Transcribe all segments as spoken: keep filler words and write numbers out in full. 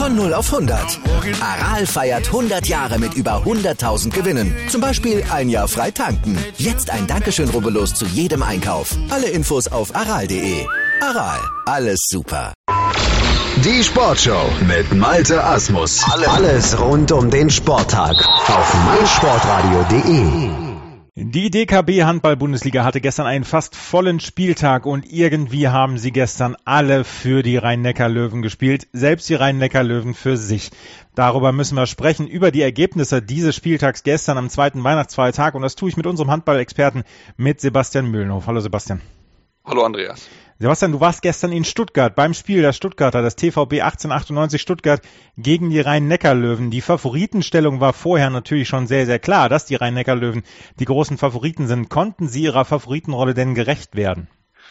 Von null auf hundert. Aral feiert hundert Jahre mit über hunderttausend Gewinnen. Zum Beispiel ein Jahr frei tanken. Jetzt ein Dankeschön, rubbellos zu jedem Einkauf. Alle Infos auf aral punkt de. Aral, alles super. Die Sportshow mit Malte Asmus. Alles rund um den Sporttag auf meinsportradio punkt de. Die D K B-Handball-Bundesliga hatte gestern einen fast vollen Spieltag und irgendwie haben sie gestern alle für die Rhein-Neckar-Löwen gespielt, selbst die Rhein-Neckar-Löwen für sich. Darüber müssen wir sprechen, über die Ergebnisse dieses Spieltags gestern am zweiten Weihnachtsfeiertag, und das tue ich mit unserem Handball-Experten, mit Sebastian Mühlenhof. Hallo Sebastian. Hallo Andreas. Sebastian, du warst gestern in Stuttgart beim Spiel der Stuttgarter, das T V B achtzehnhundertachtundneunzig Stuttgart gegen die Rhein-Neckar-Löwen. Die Favoritenstellung war vorher natürlich schon sehr, sehr klar, dass die Rhein-Neckar-Löwen die großen Favoriten sind. Konnten sie ihrer Favoritenrolle denn gerecht werden?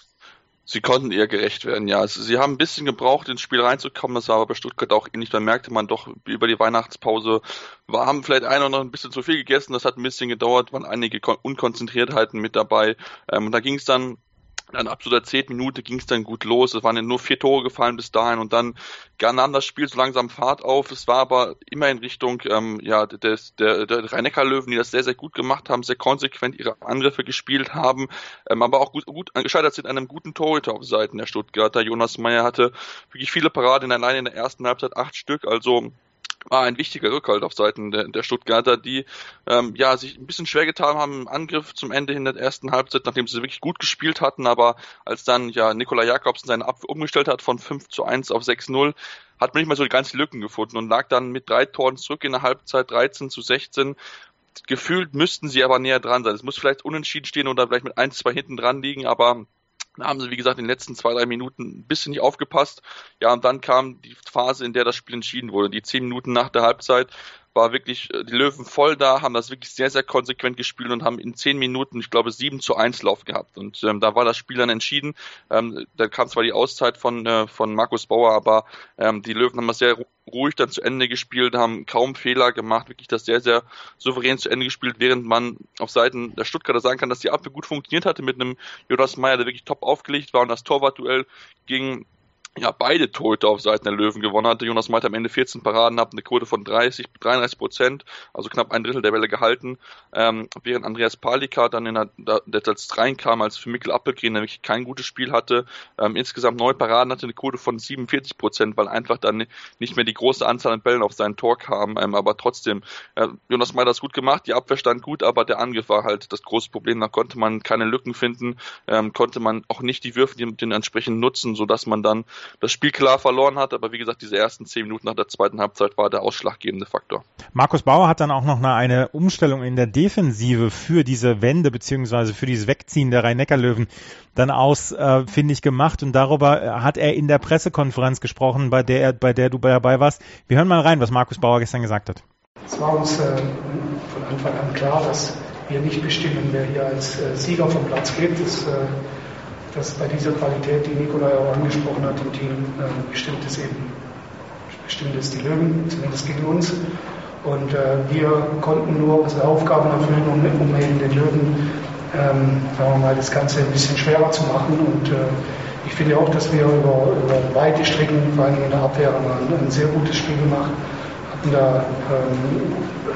Sie konnten ihr gerecht werden, ja. Also, sie haben ein bisschen gebraucht, ins Spiel reinzukommen. Das war aber bei Stuttgart auch ähnlich. Da merkte man doch, über die Weihnachtspause war, haben vielleicht einer noch ein bisschen zu viel gegessen. Das hat ein bisschen gedauert, waren einige Unkonzentriertheiten mit dabei. Ähm, und da ging es dann Dann ab so der zehnten Minute ging es dann gut los. Es waren ja nur vier Tore gefallen bis dahin und dann nahm das Spiel so langsam Fahrt auf. Es war aber immer in Richtung ähm, ja des, der, der Rhein-Neckar-Löwen, die das sehr, sehr gut gemacht haben, sehr konsequent ihre Angriffe gespielt haben, ähm, aber auch gut, gut gescheitert sind an einem guten Torhüter auf Seiten der Stuttgarter. Jonas Meyer hatte wirklich viele Paraden, allein in der ersten Halbzeit acht Stück, also war ein wichtiger Rückhalt auf Seiten der, der Stuttgarter, die ähm, ja sich ein bisschen schwer getan haben im Angriff zum Ende hin der ersten Halbzeit, nachdem sie wirklich gut gespielt hatten, aber als dann ja Nikola Jakobsen seine Abwehr umgestellt hat von fünf zu eins auf sechs null, hat man nicht mal so die ganzen Lücken gefunden und lag dann mit drei Toren zurück in der Halbzeit, dreizehn zu sechzehn. Gefühlt müssten sie aber näher dran sein. Es muss vielleicht unentschieden stehen oder vielleicht mit eins, zwei hinten dran liegen, aber da haben sie, wie gesagt, in den letzten zwei, drei Minuten ein bisschen nicht aufgepasst. Ja, und dann kam die Phase, in der das Spiel entschieden wurde. Die zehn Minuten nach der Halbzeit war wirklich die Löwen voll da, haben das wirklich sehr, sehr konsequent gespielt und haben in zehn Minuten, ich glaube, sieben zu eins Lauf gehabt. Und ähm, da war das Spiel dann entschieden. Ähm, da kam zwar die Auszeit von äh, von Markus Bauer, aber ähm, die Löwen haben das sehr ruhig dann zu Ende gespielt, haben kaum Fehler gemacht, wirklich das sehr, sehr souverän zu Ende gespielt, während man auf Seiten der Stuttgarter sagen kann, dass die Abwehr gut funktioniert hatte mit einem Jonas Meyer, der wirklich top aufgelegt war und das Torwartduell ging ja beide Torhüter auf Seiten der Löwen gewonnen hatte. Jonas Meyer am Ende vierzehn Paraden, hat eine Quote von dreißig, dreiunddreißig Prozent, also knapp ein Drittel der Bälle gehalten, ähm, während Andreas Palika dann in der, der als reinkam, als für Mikkel Appelgren, der wirklich kein gutes Spiel hatte, ähm, insgesamt neun Paraden, hatte eine Quote von siebenundvierzig Prozent, weil einfach dann nicht mehr die große Anzahl an Bällen auf sein Tor kam, ähm, aber trotzdem, äh, Jonas Meyer hat das gut gemacht, die Abwehr stand gut, aber der Angriff war halt das große Problem, da konnte man keine Lücken finden, ähm, konnte man auch nicht die Würfe den, den entsprechend nutzen, sodass man dann das Spiel klar verloren hat, aber wie gesagt, diese ersten zehn Minuten nach der zweiten Halbzeit war der ausschlaggebende Faktor. Markus Bauer hat dann auch noch eine, eine Umstellung in der Defensive für diese Wende beziehungsweise für dieses Wegziehen der Rhein-Neckar-Löwen dann aus, äh, finde ich, gemacht, und darüber hat er in der Pressekonferenz gesprochen, bei der, bei der du dabei warst. Wir hören mal rein, was Markus Bauer gestern gesagt hat. Es war uns äh, von Anfang an klar, dass wir nicht bestimmen, wer hier als äh, Sieger vom Platz geht. Das äh, dass bei dieser Qualität, die Nikolai auch angesprochen hat im Team, äh, bestimmt es eben, bestimmt es die Löwen, zumindest gegen uns. Und äh, wir konnten nur unsere Aufgaben erfüllen, um, um eben den Löwen, ähm, sagen wir mal, das Ganze ein bisschen schwerer zu machen. Und äh, ich finde auch, dass wir über, über weite Strecken, vor allem in der Abwehr, haben ein, ein sehr gutes Spiel gemacht, hatten da ähm,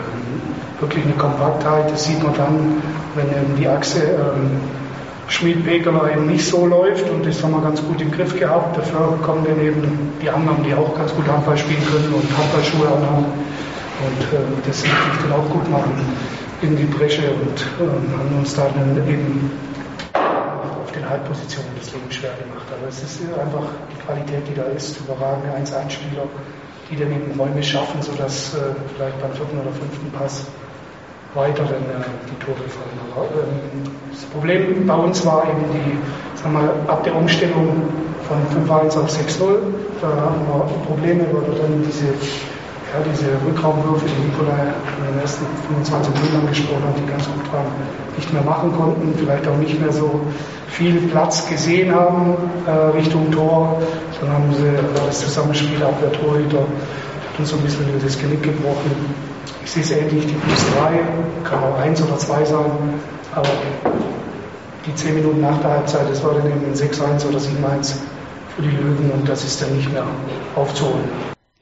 ähm, wirklich eine Kompaktheit. Das sieht man dann, wenn eben die Achse ähm, Schmid-Pekeler eben nicht so läuft, und das haben wir ganz gut im Griff gehabt. Dafür kommen dann eben die anderen, die auch ganz gut Handball spielen können und Handballschuhe anhaben und äh, das natürlich dann auch gut machen in die Bresche und äh, haben uns dann eben auf den Halbpositionen das Leben schwer gemacht. Aber es ist einfach die Qualität, die da ist, überragende eins eins Spieler, die dann eben Räume schaffen, sodass äh, vielleicht beim vierten oder fünften Pass weiter dann äh, die Tore fallen. Aber ähm, das Problem bei uns war eben die, sagen wir, ab der Umstellung von fünf eins auf sechs null, da haben wir Probleme, weil wir dann diese, ja, diese Rückraumwürfe, die Nikolai in den ersten fünfundzwanzig Minuten angesprochen hat, die ganz gut waren, nicht mehr machen konnten, vielleicht auch nicht mehr so viel Platz gesehen haben äh, Richtung Tor, sondern haben sie, war das Zusammenspiel Abwehr-Torhüter, hat uns so ein bisschen das Genick gebrochen. Ich sehe es ähnlich, die plus drei, kann auch eins oder zwei sein, aber die zehn Minuten nach der Halbzeit, das war dann eben ein sechs eins oder sieben eins für die Löwen, und das ist dann nicht mehr aufzuholen.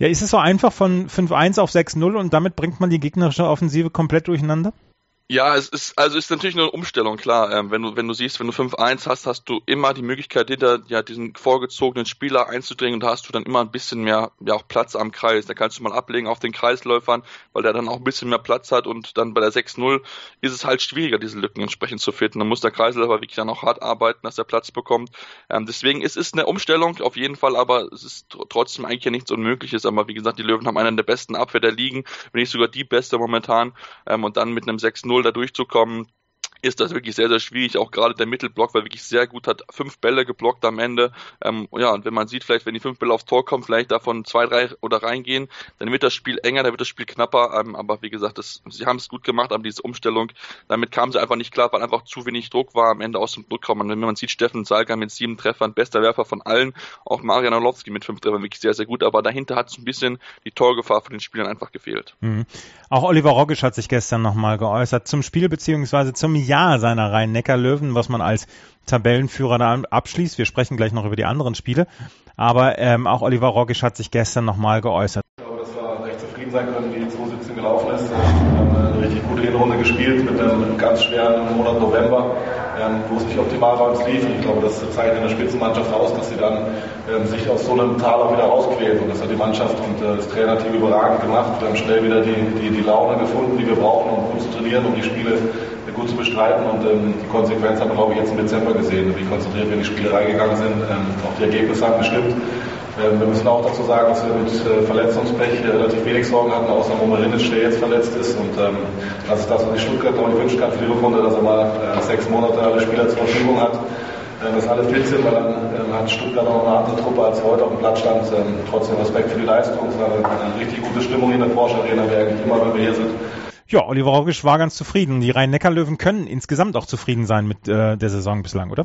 Ja, ist es so einfach von fünf eins auf sechs null und damit bringt man die gegnerische Offensive komplett durcheinander? Ja, es ist, also ist natürlich nur eine Umstellung, klar. Ähm, wenn du, wenn du siehst, wenn du fünf eins hast, hast du immer die Möglichkeit, hinter ja, diesen vorgezogenen Spieler einzudringen und da hast du dann immer ein bisschen mehr, ja, auch Platz am Kreis. Da kannst du mal ablegen auf den Kreisläufern, weil der dann auch ein bisschen mehr Platz hat und dann bei der sechs null ist es halt schwieriger, diese Lücken entsprechend zu finden. Dann muss der Kreisläufer wirklich dann auch hart arbeiten, dass er Platz bekommt. Ähm, deswegen ist es eine Umstellung auf jeden Fall, aber es ist tr- trotzdem eigentlich ja nichts Unmögliches. Aber wie gesagt, die Löwen haben einen der besten Abwehr der Ligen, wenn nicht sogar die beste momentan. Ähm, und dann mit einem sechs null da durchzukommen, ist das wirklich sehr, sehr schwierig, auch gerade der Mittelblock, weil wirklich sehr gut hat, fünf Bälle geblockt am Ende. Ähm, ja, und wenn man sieht, vielleicht, wenn die fünf Bälle aufs Tor kommen, vielleicht davon zwei, drei oder reingehen, dann wird das Spiel enger, dann wird das Spiel knapper. Ähm, aber wie gesagt, das, sie haben es gut gemacht, aber diese Umstellung, damit kamen sie einfach nicht klar, weil einfach zu wenig Druck war am Ende aus dem Rückraum. Und wenn man sieht, Steffen Salga mit sieben Treffern, bester Werfer von allen, auch Marian Orlowski mit fünf Treffern, wirklich sehr, sehr gut. Aber dahinter hat es ein bisschen die Torgefahr von den Spielern einfach gefehlt. Mhm. Auch Oliver Rogisch hat sich gestern nochmal geäußert zum Spiel beziehungsweise zum Jahr seiner Rhein-Neckar-Löwen, was man als Tabellenführer da abschließt. Wir sprechen gleich noch über die anderen Spiele, aber ähm, auch Oliver Rogisch hat sich gestern nochmal geäußert. Ich glaube, dass wir recht zufrieden sein können, wie zwei siebzehn gelaufen ist. Wir haben eine richtig gute Hinrunde gespielt mit einem ganz schweren Monat November, ähm, wo es nicht optimal bei uns lief. Ich glaube, das zeigt eine Spitzenmannschaft aus, dass sie dann ähm, sich aus so einem Tal auch wieder rausquält. Und das hat die Mannschaft und äh, das Trainerteam überragend gemacht. Wir haben schnell wieder die, die, die Laune gefunden, die wir brauchen, um gut zu trainieren, um die Spiele gut zu bestreiten. Und ähm, die Konsequenz haben wir, glaube ich, jetzt im Dezember gesehen, wie konzentriert wir in die Spiele reingegangen sind. Ähm, auch die Ergebnisse haben gestimmt. Ähm, wir müssen auch dazu sagen, dass wir mit äh, Verletzungspech äh, relativ wenig Sorgen hatten, außer Momerinic, der jetzt verletzt ist. Und ähm, das ist das, was ich Stuttgart noch wünschen kann für die Rückrunde, dass er mal äh, sechs Monate alle Spieler zur Verfügung hat. Ähm, dass alle fit sind, weil dann ähm, hat Stuttgart noch eine andere Truppe, als heute auf dem Platz stand. Ähm, trotzdem Respekt für die Leistung. Es war eine, eine richtig gute Stimmung in der Porsche Arena, wie eigentlich immer, wenn wir hier sind. Ja, Oliver Rogisch war ganz zufrieden. Die Rhein-Neckar-Löwen können insgesamt auch zufrieden sein mit äh, der Saison bislang, oder?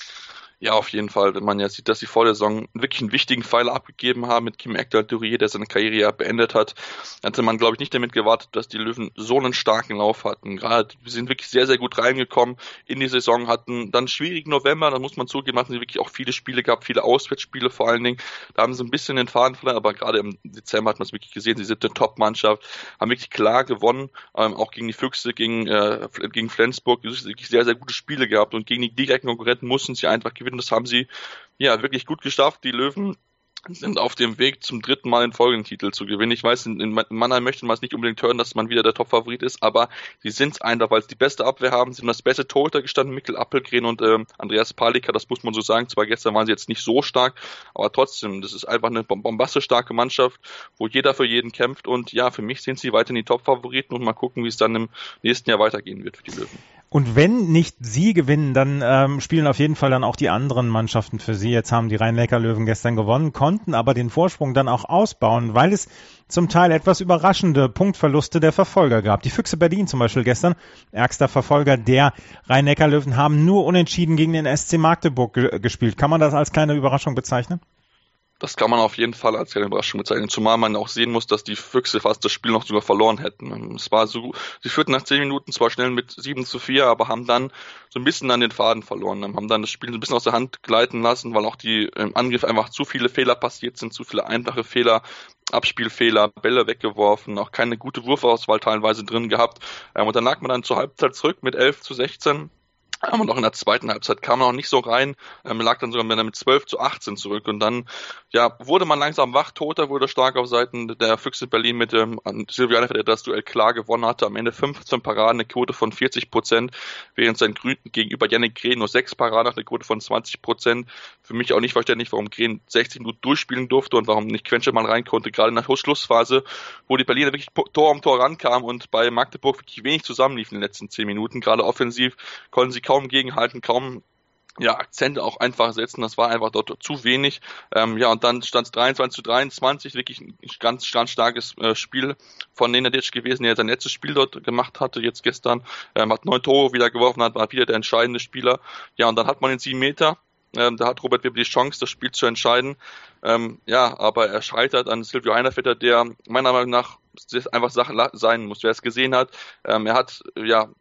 Ja, auf jeden Fall. Wenn man ja sieht, dass sie vor der Saison wirklich einen wichtigen Pfeiler abgegeben haben mit Kim Ekdal-Durier, der seine Karriere ja beendet hat, hatte man, glaube ich, nicht damit gewartet, dass die Löwen so einen starken Lauf hatten. Gerade, wir sind wirklich sehr, sehr gut reingekommen in die Saison, hatten dann einen schwierigen November, da muss man zugeben, hatten sie wirklich auch viele Spiele gehabt, viele Auswärtsspiele vor allen Dingen. Da haben sie ein bisschen den Faden verloren, aber gerade im Dezember hat man es wirklich gesehen, sie sind eine Top-Mannschaft, haben wirklich klar gewonnen, ähm, auch gegen die Füchse, gegen, äh, gegen Flensburg, wirklich sehr, sehr gute Spiele gehabt und gegen die direkten Konkurrenten mussten sie einfach gewinnen. Das haben sie ja wirklich gut geschafft. Die Löwen sind auf dem Weg, zum dritten Mal den folgenden Titel zu gewinnen. Ich weiß, in Mannheim möchte man es nicht unbedingt hören, dass man wieder der Top-Favorit ist, aber sie sind es einfach, weil sie die beste Abwehr haben. Sie haben das beste Torhüter gestanden, Mikkel Appelgren und ähm, Andreas Palika, das muss man so sagen. Zwar gestern waren sie jetzt nicht so stark, aber trotzdem, das ist einfach eine bombastisch starke Mannschaft, wo jeder für jeden kämpft und ja, für mich sind sie weiterhin die Top-Favoriten und mal gucken, wie es dann im nächsten Jahr weitergehen wird für die Löwen. Und wenn nicht sie gewinnen, dann ähm, spielen auf jeden Fall dann auch die anderen Mannschaften für sie. Jetzt haben die Rhein-Neckar-Löwen gestern gewonnen, konnten aber den Vorsprung dann auch ausbauen, weil es zum Teil etwas überraschende Punktverluste der Verfolger gab. Die Füchse Berlin zum Beispiel gestern, ärgster Verfolger der Rhein-Neckar-Löwen, haben nur unentschieden gegen den S C Magdeburg ge- gespielt. Kann man das als kleine Überraschung bezeichnen? Das kann man auf jeden Fall als kleine Überraschung bezeichnen, zumal man auch sehen muss, dass die Füchse fast das Spiel noch sogar verloren hätten. Es war so, sie führten nach zehn Minuten zwar schnell mit sieben zu vier, aber haben dann so ein bisschen an den Faden verloren, haben dann das Spiel so ein bisschen aus der Hand gleiten lassen, weil auch die im Angriff einfach zu viele Fehler passiert sind, zu viele einfache Fehler, Abspielfehler, Bälle weggeworfen, auch keine gute Wurfauswahl teilweise drin gehabt. Und dann lag man dann zur Halbzeit zurück mit elf zu sechzehn. Und auch in der zweiten Halbzeit kam man auch nicht so rein, ähm, lag dann sogar mit zwölf zu achtzehn zurück und dann ja wurde man langsam wach, Toter wurde stark auf Seiten der Füchse Berlin mit ähm, Silvio Einerfeld, der das Duell klar gewonnen hatte, am Ende fünfzehn Paraden, eine Quote von vierzig Prozent, während sein Grün gegenüber Yannick Green nur sechs Paraden hat, eine Quote von zwanzig Prozent. Für mich auch nicht verständlich, warum Green sechzig Minuten durchspielen durfte und warum nicht Quenche mal rein konnte, gerade in der Schlussphase, wo die Berliner wirklich Tor um Tor rankamen und bei Magdeburg wirklich wenig zusammenliefen in den letzten zehn Minuten, gerade offensiv konnten sie kaum gegenhalten, kaum ja, Akzente auch einfach setzen, das war einfach dort zu wenig. Ähm, ja, und dann stand es dreiundzwanzig zu dreiundzwanzig, wirklich ein ganz, ganz starkes äh, Spiel von Nenadic gewesen, der sein letztes Spiel dort gemacht hatte, jetzt gestern, ähm, hat neun Tore wieder geworfen, hat, war wieder der entscheidende Spieler. Ja, und dann hat man den sieben Meter, ähm, da hat Robert Weber die Chance, das Spiel zu entscheiden. Ähm, ja, aber er scheitert an Silvio Einervetter, der meiner Meinung nach einfach Sache sein muss, wer es gesehen hat. Ähm, er hat, ja,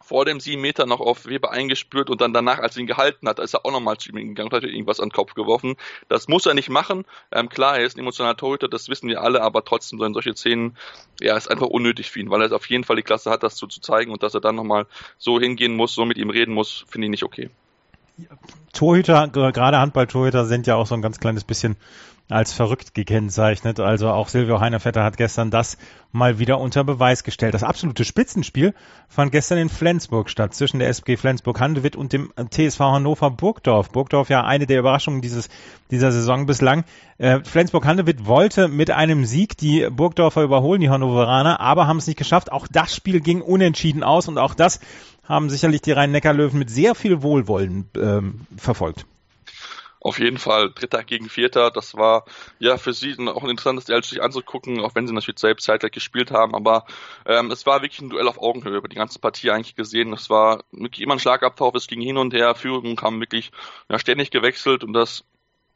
vor dem sieben Meter noch auf Weber eingespürt und dann danach, als er ihn gehalten hat, ist er auch nochmal zu ihm gegangen und hat irgendwas an den Kopf geworfen. Das muss er nicht machen. Ähm, klar, er ist ein emotionaler Torhüter, das wissen wir alle, aber trotzdem sollen solche Szenen, ja, ist einfach unnötig für ihn, weil er auf jeden Fall die Klasse hat, das so zu zeigen, und dass er dann nochmal so hingehen muss, so mit ihm reden muss, finde ich nicht okay. Torhüter, gerade Handball-Torhüter sind ja auch so ein ganz kleines bisschen als verrückt gekennzeichnet. Also auch Silvio Heinevetter hat gestern das mal wieder unter Beweis gestellt. Das absolute Spitzenspiel fand gestern in Flensburg statt, zwischen der S G Flensburg-Handewitt und dem T S V Hannover Burgdorf. Burgdorf ja eine der Überraschungen dieses dieser Saison bislang. Äh, Flensburg-Handewitt wollte mit einem Sieg die Burgdorfer überholen, die Hannoveraner, aber haben es nicht geschafft. Auch das Spiel ging unentschieden aus und auch das haben sicherlich die Rhein-Neckar-Löwen mit sehr viel Wohlwollen ähm, verfolgt. Auf jeden Fall, Dritter gegen Vierter, das war ja für sie auch ein interessantes Duell sich anzugucken, auch wenn sie natürlich selbst zeitgleich gespielt haben, aber ähm, es war wirklich ein Duell auf Augenhöhe über die ganze Partie eigentlich gesehen. Es war wirklich immer ein Schlagabtausch, es ging hin und her, Führungen kamen wirklich ja, ständig gewechselt und das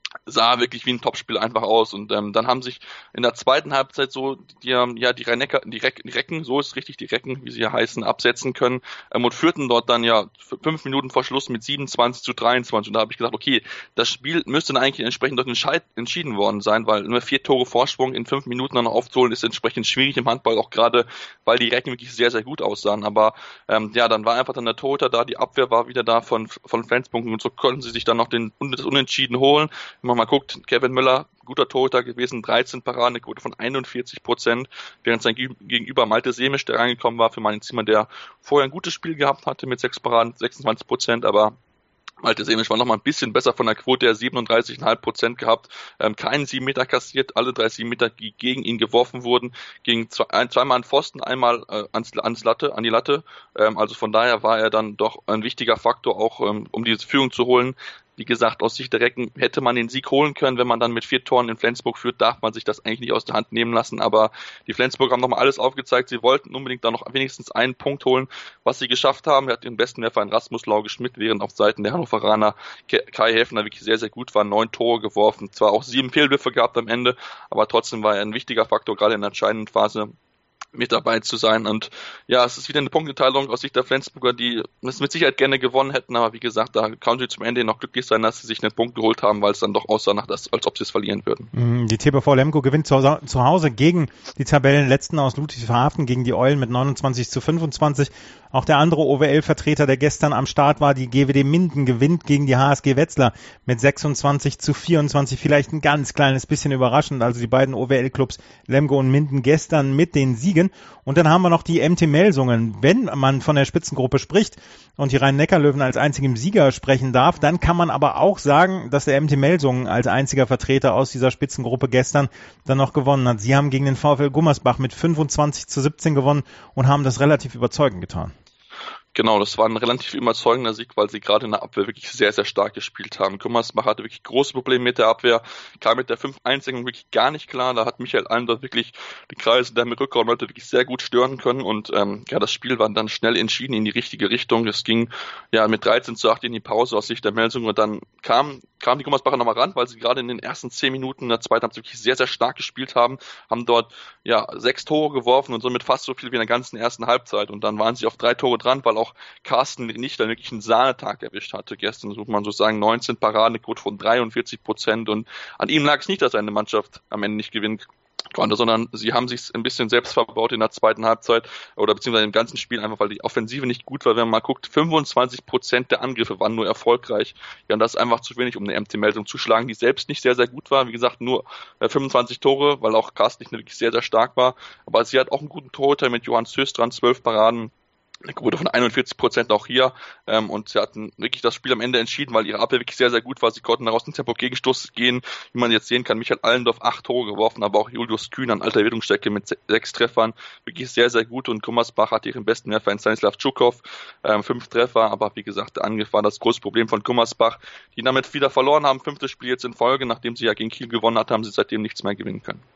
sah wirklich wie ein Topspiel einfach aus und ähm, dann haben sich in der zweiten Halbzeit so die, ja die Rhein-Neckar, die, Reck, die Recken, so ist richtig, die Recken, wie sie ja heißen, absetzen können ähm, und führten dort dann ja fünf Minuten vor Schluss mit siebenundzwanzig zu dreiundzwanzig und da habe ich gedacht, okay, das Spiel müsste dann eigentlich entsprechend dort entscheid, entschieden worden sein, weil nur vier Tore Vorsprung in fünf Minuten dann aufzuholen ist entsprechend schwierig im Handball, auch gerade, weil die Recken wirklich sehr, sehr gut aussahen, aber ähm, ja, dann war einfach dann der Torhüter da, die Abwehr war wieder da von, von Flensburg und so konnten sie sich dann noch den, das Unentschieden holen. Wenn man mal guckt, Kevin Müller, guter Torhüter gewesen, dreizehn Paraden, eine Quote von einundvierzig Prozent, während sein Gegenüber Malte Semisch, der reingekommen war für meinen Zimmer, der vorher ein gutes Spiel gehabt hatte mit sechs Paraden, sechsundzwanzig Prozent, aber Malte Semisch war noch mal ein bisschen besser von der Quote, der siebenunddreißig Komma fünf Prozent gehabt, ähm, keinen sieben Meter kassiert, alle drei sieben Meter, die gegen ihn geworfen wurden, gegen zwei, ein, zweimal an Pfosten, einmal äh, ans, ans Latte, an die Latte, ähm, also von daher war er dann doch ein wichtiger Faktor auch, ähm, um diese Führung zu holen. Wie gesagt, aus Sicht der Recken hätte man den Sieg holen können. Wenn man dann mit vier Toren in Flensburg führt, darf man sich das eigentlich nicht aus der Hand nehmen lassen. Aber die Flensburger haben nochmal alles aufgezeigt. Sie wollten unbedingt dann noch wenigstens einen Punkt holen, was sie geschafft haben. Er hat den besten Werfer in Rasmus Lauge-Schmidt, während auf Seiten der Hannoveraner Kai Häfner wirklich sehr, sehr gut war. Neun Tore geworfen. Zwar auch sieben Fehlwürfe gehabt am Ende, aber trotzdem war er ein wichtiger Faktor, gerade in der entscheidenden Phase mit dabei zu sein. Und ja, es ist wieder eine Punkteteilung aus Sicht der Flensburger, die es mit Sicherheit gerne gewonnen hätten, aber wie gesagt, da kann sie zum Ende noch glücklich sein, dass sie sich einen Punkt geholt haben, weil es dann doch aussah, nach das, als ob sie es verlieren würden. Die T B V Lemgo gewinnt zu Hause gegen die Tabellenletzten aus Ludwigshafen, gegen die Eulen mit neunundzwanzig zu fünfundzwanzig. Auch der andere O W L-Vertreter, der gestern am Start war, die G W D Minden, gewinnt gegen die H S G Wetzlar mit sechsundzwanzig zu vierundzwanzig. Vielleicht ein ganz kleines bisschen überraschend. Also die beiden O W L-Clubs Lemgo und Minden gestern mit den Siegen. Und dann haben wir noch die M T Melsungen. Wenn man von der Spitzengruppe spricht und die Rhein-Neckar-Löwen als einzigem Sieger sprechen darf, dann kann man aber auch sagen, dass der M T Melsungen als einziger Vertreter aus dieser Spitzengruppe gestern dann noch gewonnen hat. Sie haben gegen den VfL Gummersbach mit fünfundzwanzig zu siebzehn gewonnen und haben das relativ überzeugend getan. Genau, das war ein relativ überzeugender Sieg, weil sie gerade in der Abwehr wirklich sehr, sehr stark gespielt haben. Gummersbach hatte wirklich große Probleme mit der Abwehr, kam mit der fünf eins wirklich gar nicht klar. Da hat Michael Alm dort wirklich die Kreise der mit Rückraum Leute wirklich sehr gut stören können und ähm, ja, das Spiel war dann schnell entschieden in die richtige Richtung. Es ging ja mit dreizehn zu acht in die Pause aus Sicht der Melsungen und dann kam kam die Gummersbacher nochmal ran, weil sie gerade in den ersten zehn Minuten in der zweiten Halbzeit wirklich sehr, sehr stark gespielt haben, haben dort ja sechs Tore geworfen und somit fast so viel wie in der ganzen ersten Halbzeit und dann waren sie auf drei Tore dran, weil auch Carsten nicht dann wirklich einen Sahnetag erwischt hatte gestern, so muss man so sagen, neunzehn Paraden, eine Quote von dreiundvierzig Prozent und an ihm lag es nicht, dass seine Mannschaft am Ende nicht gewinnen konnte, sondern sie haben sich ein bisschen selbst verbaut in der zweiten Halbzeit oder beziehungsweise im ganzen Spiel, einfach weil die Offensive nicht gut war. Wenn man mal guckt, fünfundzwanzig Prozent der Angriffe waren nur erfolgreich. Ja, und das ist einfach zu wenig, um eine M T-Meldung zu schlagen, die selbst nicht sehr, sehr gut war. Wie gesagt, nur fünfundzwanzig Tore, weil auch Carsten nicht wirklich sehr, sehr stark war. Aber sie hat auch einen guten Torhüter mit Johann Sös dran, zwölf Paraden. Eine Quote von einundvierzig Prozent auch hier ähm, und sie hatten wirklich das Spiel am Ende entschieden, weil ihre Abwehr wirklich sehr, sehr gut war. Sie konnten daraus einen Tempo-Gegenstoß gehen, wie man jetzt sehen kann. Michael Allendorf acht Tore geworfen, aber auch Julius Kühn an alter Wirkungsstärke mit se- sechs Treffern. Wirklich sehr, sehr gut und Gummersbach hatte ihren besten Werfer in Stanislav Tschukov, ähm, fünf Treffer, aber wie gesagt, der Angriff war das große Problem von Gummersbach, die damit wieder verloren haben. Fünftes Spiel jetzt in Folge, nachdem sie ja gegen Kiel gewonnen hat, haben sie seitdem nichts mehr gewinnen können.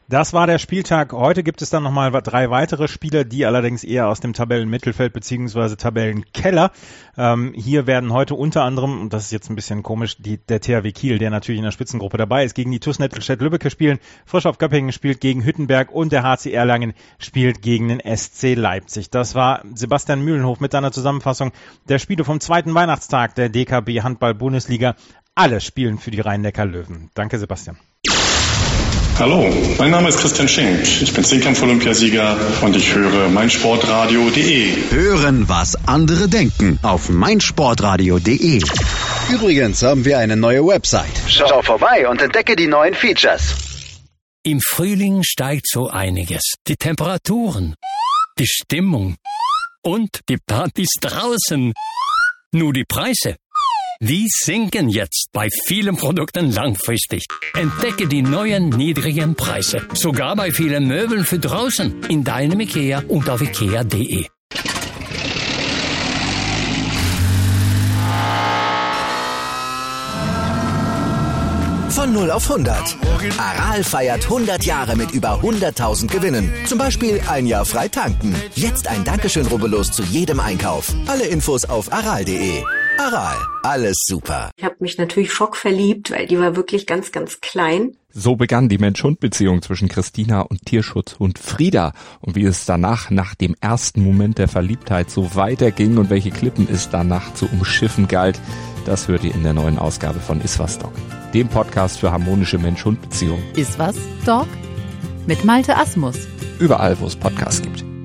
Das war der Spieltag. Heute gibt es dann nochmal drei weitere Spiele, die allerdings eher aus dem Tabellenmittelfeld bzw. Tabellenkeller. Ähm, hier werden heute unter anderem, und das ist jetzt ein bisschen komisch, die, der T H W Kiel, der natürlich in der Spitzengruppe dabei ist, gegen die TuS Nettelstedt-Lübbecke spielen. Frisch auf Göppingen spielt gegen Hüttenberg und der H C Erlangen spielt gegen den S C Leipzig. Das war Sebastian Mühlenhof mit seiner Zusammenfassung der Spiele vom zweiten Weihnachtstag der D K B Handball-Bundesliga. Alle spielen für die Rhein-Neckar-Löwen. Danke, Sebastian. Hallo, mein Name ist Christian Schenk. Ich bin Zehnkampf-Olympiasieger und ich höre meinsportradio punkt de. Hören, was andere denken auf meinsportradio punkt de. Übrigens haben wir eine neue Website. Schau vorbei und entdecke die neuen Features. Im Frühling steigt so einiges. Die Temperaturen, die Stimmung und die Partys draußen. Nur die Preise, die sinken jetzt bei vielen Produkten langfristig. Entdecke die neuen niedrigen Preise. Sogar bei vielen Möbeln für draußen. In deinem IKEA und auf ikea punkt de. Von null auf hundert. Aral feiert hundert Jahre mit über hunderttausend Gewinnen. Zum Beispiel ein Jahr frei tanken. Jetzt ein Dankeschön, rubbellos zu jedem Einkauf. Alle Infos auf aral punkt de. Aral, alles super. Ich habe mich natürlich schockverliebt, weil die war wirklich ganz, ganz klein. So begann die Mensch-Hund-Beziehung zwischen Christina und Tierschutzhund Frieda. Und wie es danach, nach dem ersten Moment der Verliebtheit, so weiterging und welche Klippen es danach zu umschiffen galt, das hört ihr in der neuen Ausgabe von Iswas Dog, dem Podcast für harmonische Mensch-Hund-Beziehungen. Iswas Dog? Mit Malte Asmus. Überall, wo es Podcasts gibt.